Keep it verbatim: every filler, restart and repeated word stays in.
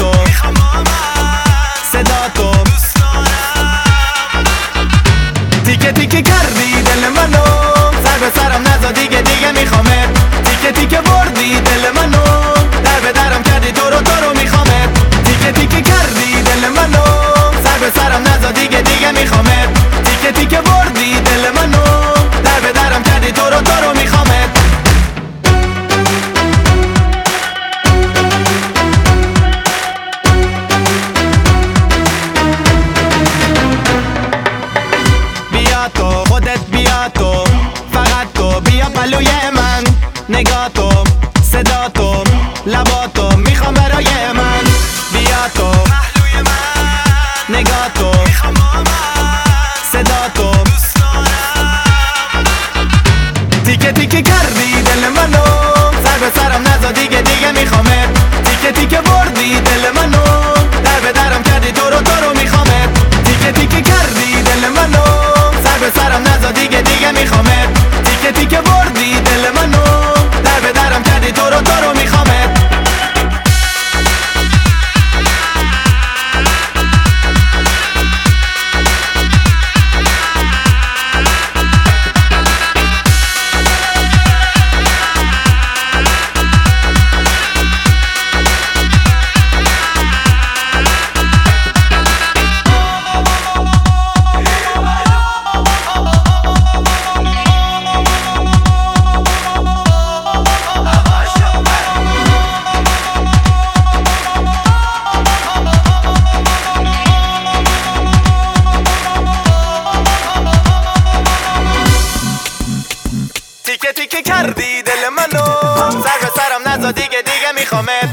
تو صدا تو تیکه تیکه کردی دل منو سر به سرم نزا دیگه دیگه میخوامت تیکه تیکه بردی دل منو در به درم کردی تو رو تو رو میخوامت تیکه تیکه کردی دل منو سر به سرم نزا دیگه دیگه میخوامت تیکه تیکه بردی دل منو در به درم کردی تو رو تو رو میخوامت بیا تو خودت بیا تو فقط تو بیا پلوی من نگاه تو صدا تو لبا تو میخوام برای من بیا تو پهلوی من نگاه تو میخوام صدا تو دوست دارم تیکه تیکه کردی دل منو سر به سرم نزا دیگه دیگه میخوامت تیکه تیکه بردی دل منو در به درم کردی تو رو تو رو میخوامت تیکه تیکه کردی دل منو سر به سرم نزا دیگه دیگه میخوامت تیکه تیکه بردی دل منو در به درم کردی تو رو تو رو میخوامت تیکه تیکه کردی دل منو سر به سرم نزا دیگه دیگه میخوامت